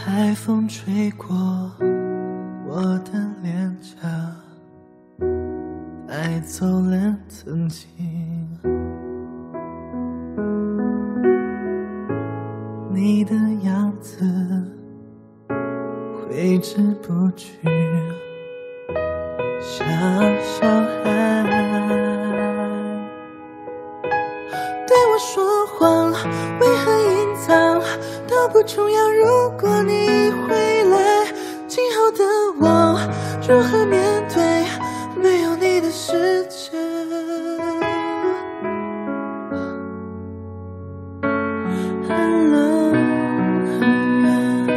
海风吹过我的脸颊，带走了曾经。你的样子挥之不去，像小孩。对我说谎，为何隐藏都不重要。如果你回来，今后的我如何面对没有你的世界？很冷很远，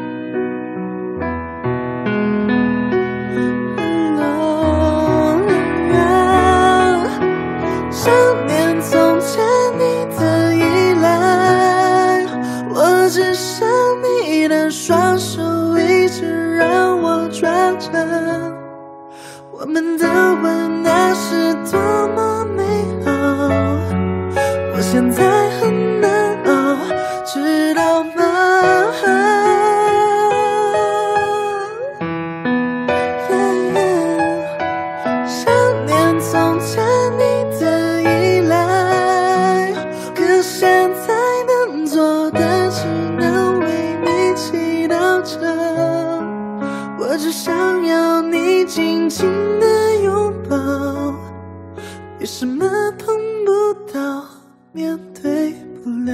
很冷很远。想念从前你的依赖，我只想你的双手一直让我抓着。我们的吻那是多么美好，我现在很难熬，知道吗？想念从前你的依赖，可现在能做的只能为你祈祷着。我只想要你紧紧的拥抱，为什么碰不到，面对不了？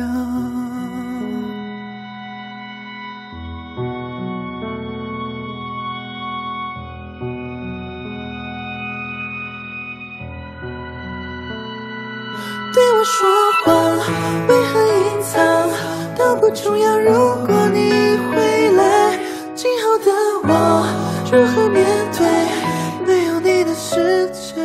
对我说谎，为何隐藏都不重要。如果你回来，今后的我如何面对没有你的世界？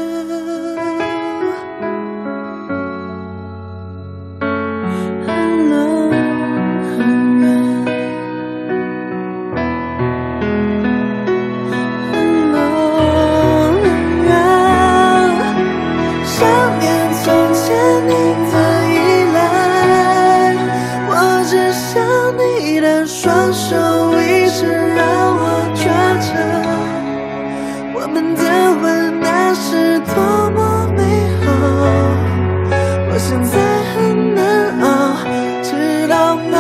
很冷很远，很冷很远。想念从前你的依赖，我只想你的双手一直让我抓着。我们的吻那是多么美好，我现在很难熬，知道吗？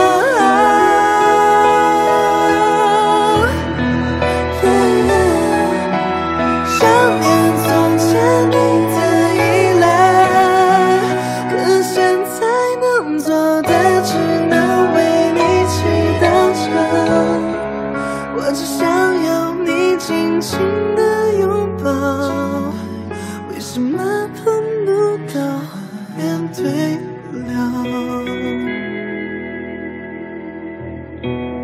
想念从前你的依赖，可现在能做的只能为你祈祷着。我只想要你紧紧的拥抱，为什么碰不到，面对不了？